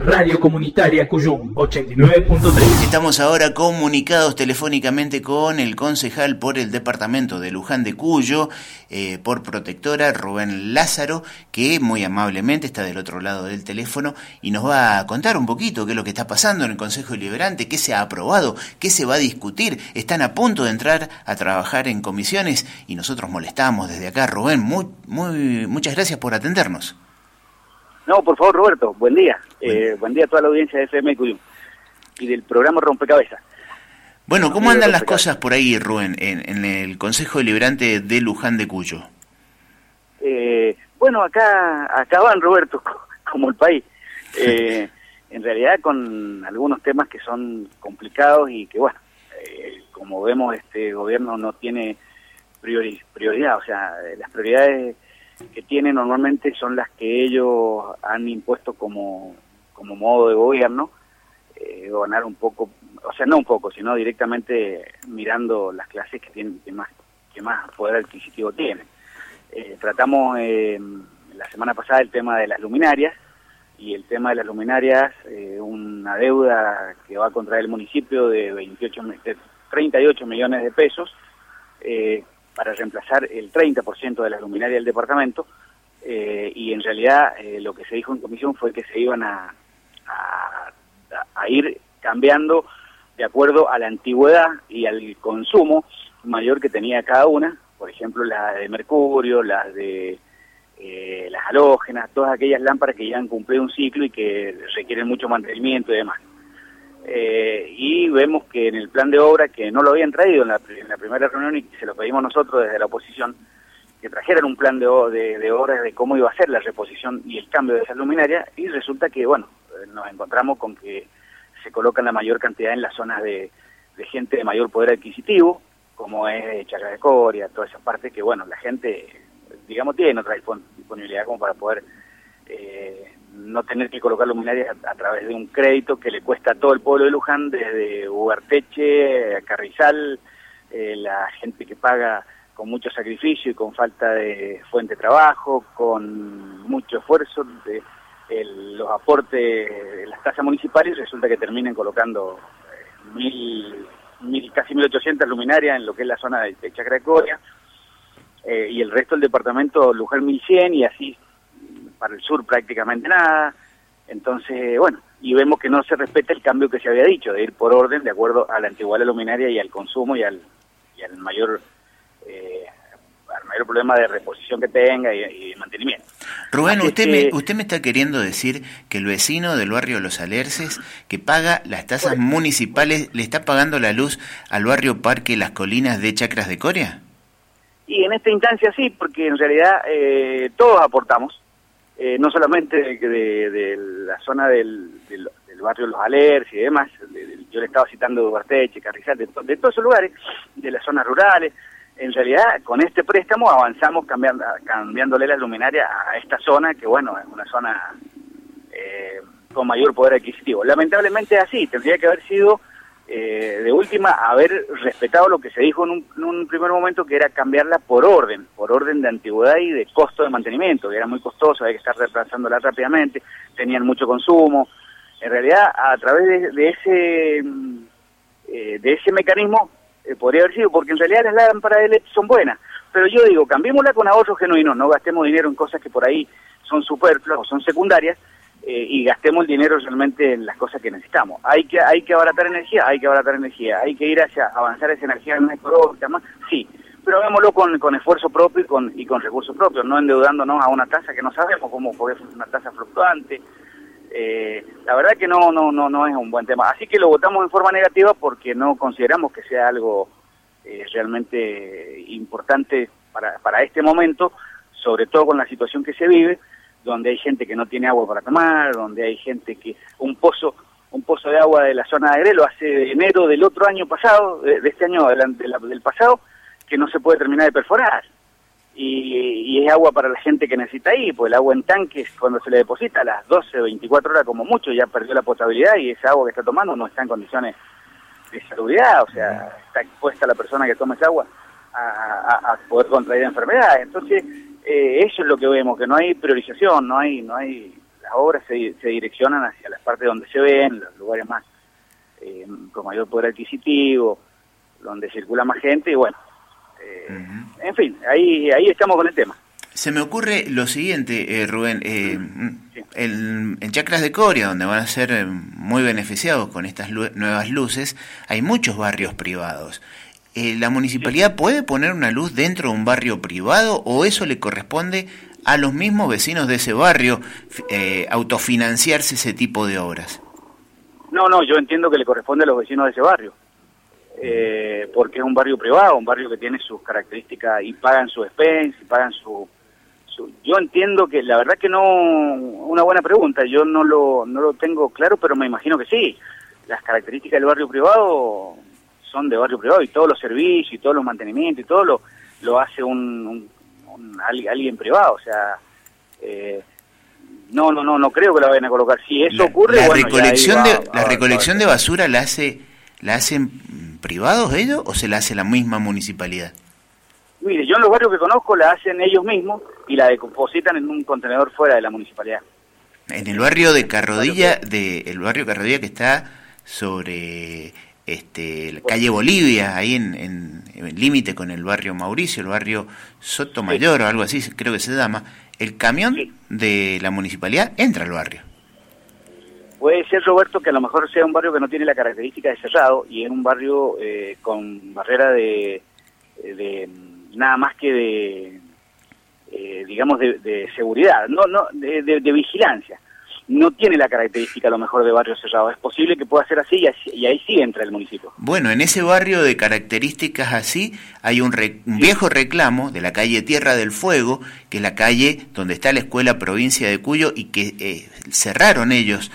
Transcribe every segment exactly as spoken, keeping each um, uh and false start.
Radio Comunitaria Cuyum, ochenta y nueve punto tres. Estamos ahora comunicados telefónicamente con el concejal por el departamento de Luján de Cuyo, eh, por Protectora, Rubén Lázaro, que muy amablemente está del otro lado del teléfono y nos va a contar un poquito qué es lo que está pasando en el Consejo Deliberante, qué se ha aprobado, qué se va a discutir. Están a punto de entrar a trabajar en comisiones y nosotros molestamos desde acá. Rubén, muy, muy, muchas gracias por atendernos. No, por favor, Roberto, buen día. Buen, eh, buen día a toda la audiencia de F M Cuyum y del programa Rompecabezas. Bueno, ¿cómo andan las cosas por ahí, Rubén, en, en el Consejo Deliberante de Luján de Cuyo? Eh, bueno, acá acá van, Roberto, como el país. Eh, en realidad con algunos temas que son complicados y que, bueno, eh, como vemos, este gobierno no tiene priori, prioridad. O sea, las prioridades que tiene normalmente son las que ellos han impuesto como, como modo de gobierno, eh, gobernar un poco, o sea, no un poco, sino directamente mirando las clases que tienen que más, que más poder adquisitivo tienen. Eh, tratamos eh, la semana pasada el tema de las luminarias, y el tema de las luminarias, eh, una deuda que va a contraer el municipio de, veintiocho, de treinta y ocho millones de pesos, eh, para reemplazar el treinta por ciento de las luminarias del departamento, eh, y en realidad eh, lo que se dijo en comisión fue que se iban a, a, a ir cambiando de acuerdo a la antigüedad y al consumo mayor que tenía cada una. Por ejemplo, las de mercurio, las de eh, las halógenas, todas aquellas lámparas que ya han cumplido un ciclo y que requieren mucho mantenimiento y demás. Eh, y vemos que en el plan de obra, que no lo habían traído en la, en la primera reunión y se lo pedimos nosotros desde la oposición, que trajeran un plan de, de, de obra de cómo iba a ser la reposición y el cambio de esa luminaria, y resulta que, bueno, nos encontramos con que se colocan la mayor cantidad en las zonas de, de gente de mayor poder adquisitivo, como es Chacra de Coria, toda esa parte que, bueno, la gente, digamos, tiene otra disponibilidad como para poder eh, no tener que colocar luminarias a, a través de un crédito que le cuesta a todo el pueblo de Luján, desde Ugarteche, Carrizal, eh, la gente que paga con mucho sacrificio y con falta de fuente de trabajo, con mucho esfuerzo, de, el, los aportes de las tasas municipales, resulta que terminen colocando eh, mil, mil, casi mil ochocientas luminarias en lo que es la zona de, de Chacra de Coria, eh, y el resto del departamento Luján mil cien, y así para el sur prácticamente nada. Entonces, bueno, y vemos que no se respeta el cambio que se había dicho, de ir por orden de acuerdo a la antigüedad luminaria y al consumo y al, y al mayor eh, al mayor problema de reposición que tenga y, y mantenimiento. Rubén, Así usted, que, me, usted me está queriendo decir que el vecino del barrio Los Alerces, que paga las tasas bueno, municipales, ¿le está pagando la luz al barrio Parque Las Colinas de Chacras de Coria? Y en esta instancia sí, porque en realidad eh, todos aportamos. Eh, no solamente de, de, de la zona del, del, del barrio Los Alerces y demás, de, de, yo le estaba citando Ugarteche, Carrizal, de, de todos esos lugares, de las zonas rurales. En realidad, con este préstamo avanzamos cambiando, cambiándole la luminaria a esta zona, que bueno, es una zona eh, con mayor poder adquisitivo. Lamentablemente es así, tendría que haber sido, eh, de última, haber respetado lo que se dijo en un, en un primer momento, que era cambiarla por orden, por orden de antigüedad y de costo de mantenimiento, que era muy costoso, había que estar reemplazándola rápidamente, tenían mucho consumo. En realidad, a través de, de ese eh, de ese mecanismo, eh, podría haber sido, porque en realidad las lámparas de L E D son buenas, pero yo digo, cambiémosla con ahorros genuinos, no gastemos dinero en cosas que por ahí son superfluas o son secundarias, Eh, y gastemos el dinero realmente en las cosas que necesitamos. Hay que hay que abaratar energía, hay que abaratar energía, hay que ir hacia avanzar esa energía más ecológica, más, sí, pero hagámoslo con, con esfuerzo propio y con, y con recursos propios, no endeudándonos a una tasa que no sabemos cómo puede ser una tasa fluctuante. Eh, la verdad que no, no, no, no es un buen tema. Así que lo votamos en forma negativa porque no consideramos que sea algo eh, realmente importante para, para este momento, sobre todo con la situación que se vive, donde hay gente que no tiene agua para tomar, donde hay gente que un pozo un pozo de agua de la zona de Agrelo hace de enero del otro año pasado, de, de este año del, del pasado, que no se puede terminar de perforar. Y, y es agua para la gente que necesita ahí, pues el agua en tanques cuando se le deposita a las doce, veinticuatro horas como mucho ya perdió la potabilidad y esa agua que está tomando no está en condiciones de salubridad, o sea, está expuesta la persona que toma esa agua a, a, a poder contraer enfermedades. Entonces, Eh, eso es lo que vemos, que no hay priorización, no hay no hay las obras se, se direccionan hacia las partes donde se ven, los lugares más eh, con mayor poder adquisitivo, donde circula más gente, y bueno, eh, uh-huh. en fin, ahí ahí estamos con el tema. Se me ocurre lo siguiente, eh, Rubén, eh, sí. el, en Chacras de Coria, donde van a ser muy beneficiados con estas lu- nuevas luces, hay muchos barrios privados. Eh, ¿La municipalidad sí. puede poner una luz dentro de un barrio privado o eso le corresponde a los mismos vecinos de ese barrio eh, autofinanciarse ese tipo de obras? No, no, yo entiendo que le corresponde a los vecinos de ese barrio, eh, porque es un barrio privado, un barrio que tiene sus características y pagan su expensa, y pagan su... Yo entiendo que, la verdad que no, una buena pregunta, yo no lo no lo tengo claro, pero me imagino que sí. Las características del barrio privado son de barrio privado y todos los servicios y todos los mantenimientos y todo lo, lo hace un, un, un alguien privado, o sea, eh, no, no, no, no creo que lo vayan a colocar. Si eso la, ocurre, la bueno, recolección va, de va, la va, recolección va, de basura la hace la hacen privados ellos o se la hace la misma municipalidad. Mire, yo en los barrios que conozco la hacen ellos mismos y la depositan en un contenedor fuera de la municipalidad. En el barrio de Carrodilla, de el barrio Carrodilla que está sobre este la calle Bolivia, ahí en, en, en límite con el barrio Mauricio, el barrio Sotomayor sí. o algo así, creo que se llama, el camión sí. de la municipalidad entra al barrio. Puede ser, Roberto, que a lo mejor sea un barrio que no tiene la característica de cerrado y es un barrio eh, con barrera de... de nada más que de, eh, digamos, de, de seguridad, no, no, de, de, de vigilancia. No tiene la característica a lo mejor de barrio cerrado. Es posible que pueda ser así y, así, y ahí sí entra el municipio. Bueno, en ese barrio de características así hay un, re, un sí. viejo reclamo de la calle Tierra del Fuego, que es la calle donde está la escuela provincia de Cuyo y que eh, cerraron ellos.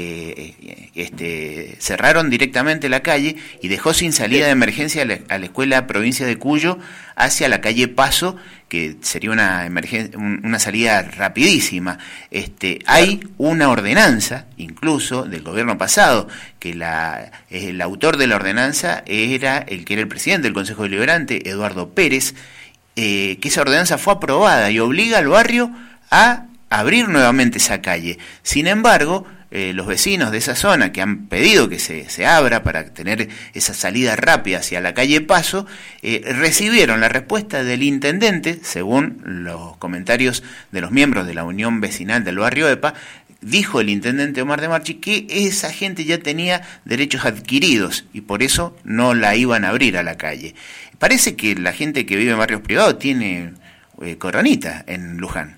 Eh, este, cerraron directamente la calle y dejó sin salida de emergencia a la, a la escuela provincia de Cuyo hacia la calle Paso, que sería una emergencia, una salida rapidísima. Este, hay una ordenanza, incluso del gobierno pasado, que la, el autor de la ordenanza era el que era el presidente del Consejo Deliberante, Eduardo Pérez, eh, que esa ordenanza fue aprobada y obliga al barrio a abrir nuevamente esa calle. Sin embargo, Eh, los vecinos de esa zona que han pedido que se, se abra para tener esa salida rápida hacia la calle Paso, eh, recibieron la respuesta del intendente, según los comentarios de los miembros de la Unión Vecinal del barrio EPA. Dijo el intendente Omar de Marchi que esa gente ya tenía derechos adquiridos y por eso no la iban a abrir a la calle. Parece que la gente que vive en barrios privados tiene eh, coronita en Luján.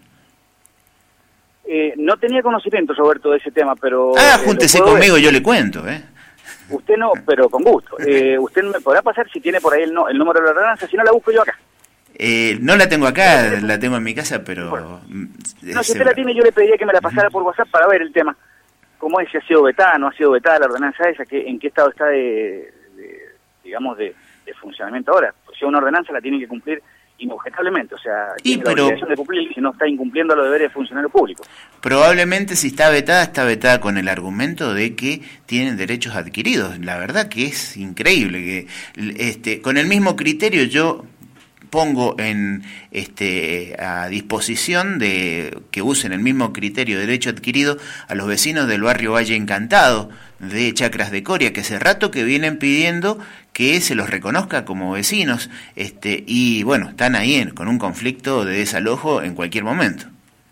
Eh, no tenía conocimiento, Roberto, de ese tema, pero... Ah, júntese eh, conmigo, ver. yo le cuento, ¿eh? Usted no, pero con gusto. Eh, usted me podrá pasar si tiene por ahí el, no, el número de la ordenanza, si no la busco yo acá. Eh, no la tengo acá, la tengo en mi casa, pero... Bueno. No, si usted la tiene, yo le pediría que me la pasara por WhatsApp para ver el tema. Cómo es, si ha sido vetada, no ha sido vetada la ordenanza esa, que, en qué estado está de, de digamos, de, de funcionamiento ahora. Pues si una ordenanza la tiene que cumplir inobjetablemente, o sea, y tiene pero, la obligación de cumplir si no está incumpliendo los deberes de funcionario público. Probablemente si está vetada, está vetada con el argumento de que tienen derechos adquiridos. La verdad que es increíble que este con el mismo criterio yo pongo en este a disposición de que usen el mismo criterio de derecho adquirido a los vecinos del barrio Valle Encantado de Chacras de Coria, que hace rato que vienen pidiendo que se los reconozca como vecinos, este y bueno, están ahí en, con un conflicto de desalojo en cualquier momento.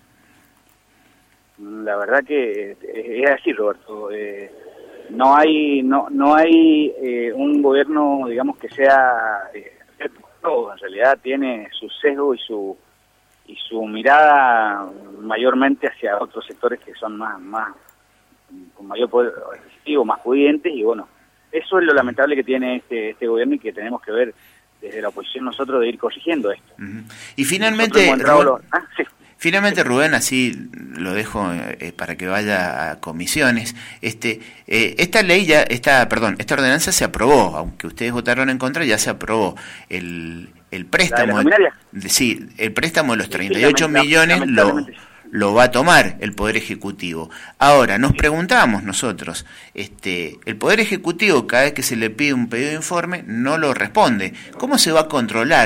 La verdad que es así, Roberto. Eh, no hay no no hay eh, un gobierno, digamos, que sea eh, todo. En realidad tiene su sesgo y su y su mirada mayormente hacia otros sectores que son más más con mayor poder adquisitivo, más pudientes, y bueno, eso es lo lamentable que tiene este este gobierno y que tenemos que ver desde la oposición nosotros de ir corrigiendo esto. Uh-huh. Y finalmente, Rubén, los... ah, sí. finalmente Rubén, así lo dejo eh, para que vaya a comisiones. Este, eh, esta ley ya, esta, perdón, esta ordenanza se aprobó, aunque ustedes votaron en contra, ya se aprobó el el préstamo. ¿La de, sí, el préstamo de los treinta y ocho sí, millones lo lo va a tomar el Poder Ejecutivo. Ahora, nos preguntamos nosotros, este, el Poder Ejecutivo cada vez que se le pide un pedido de informe no lo responde. ¿Cómo se va a controlar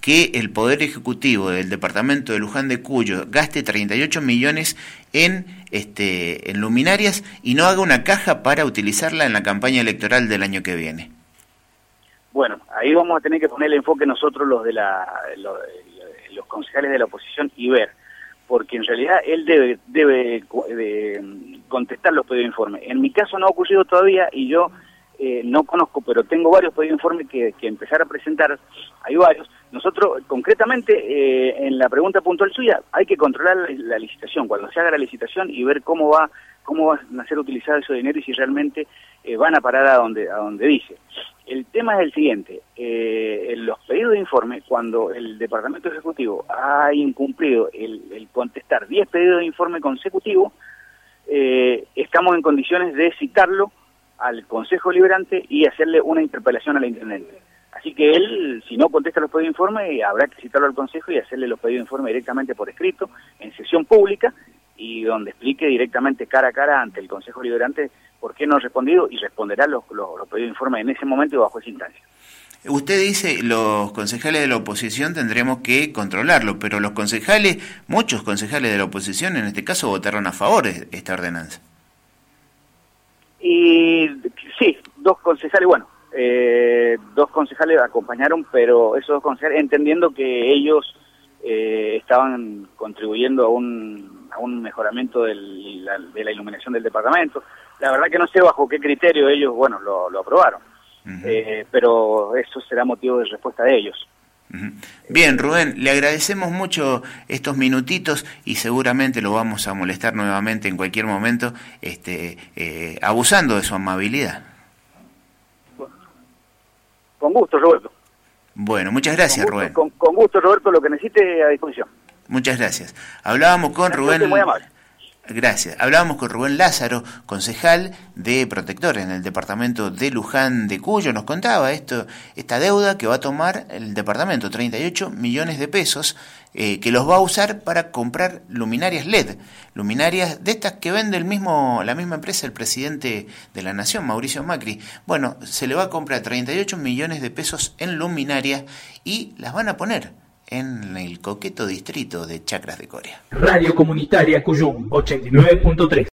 que el Poder Ejecutivo del departamento de Luján de Cuyo gaste treinta y ocho millones en, este, en luminarias y no haga una caja para utilizarla en la campaña electoral del año que viene? Bueno, ahí vamos a tener que poner el enfoque nosotros los de la los, los concejales de la oposición y ver, porque en realidad él debe debe de contestar los pedidos de informe. En mi caso no ha ocurrido todavía y yo eh, no conozco, pero tengo varios pedidos de informe que, que empezar a presentar, hay varios. Nosotros, concretamente, eh, en la pregunta puntual suya, hay que controlar la, la licitación, cuando se haga la licitación y ver cómo va cómo van a ser utilizados esos dineros y si realmente eh, van a parar a donde a donde dice. El tema es el siguiente, eh, en los pedidos de informe, cuando el Departamento Ejecutivo ha incumplido el, el contestar diez pedidos de informe consecutivos, eh, estamos en condiciones de citarlo al Consejo Liberante y hacerle una interpelación al Intendente. Así que él, si no contesta los pedidos de informe, habrá que citarlo al Consejo y hacerle los pedidos de informe directamente por escrito, en sesión pública, y donde explique directamente cara a cara ante el Consejo Liberante por qué no ha respondido y responderá los, los, los pedidos de informe en ese momento y bajo esa instancia. Usted dice, los concejales de la oposición tendremos que controlarlo, pero los concejales, muchos concejales de la oposición en este caso votaron a favor de esta ordenanza. Y sí, dos concejales, bueno, eh, dos concejales acompañaron, pero esos dos concejales, entendiendo que ellos eh, estaban contribuyendo a un, a un mejoramiento del, la, de la iluminación del departamento. La verdad que no sé bajo qué criterio ellos, bueno, lo, lo aprobaron, uh-huh. eh, pero eso será motivo de respuesta de ellos. Uh-huh. Bien, Rubén, le agradecemos mucho estos minutitos y seguramente lo vamos a molestar nuevamente en cualquier momento, este, eh, abusando de su amabilidad. Con gusto, Roberto. Bueno, muchas gracias, con gusto, Rubén. Con, con gusto, Roberto, lo que necesite a disposición. Muchas gracias. Hablábamos con Gracias, Rubén... muy amable. Gracias. Hablábamos con Rubén Lázaro, concejal de Protectores en el departamento de Luján de Cuyo. Nos contaba esto, esta deuda que va a tomar el departamento, treinta y ocho millones de pesos, eh, que los va a usar para comprar luminarias L E D, luminarias de estas que vende el mismo, la misma empresa, el presidente de la Nación, Mauricio Macri. Bueno, se le va a comprar treinta y ocho millones de pesos en luminarias y las van a poner en el coqueto distrito de Chacras de Coria. Radio Comunitaria Cuyum ochenta y nueve punto tres.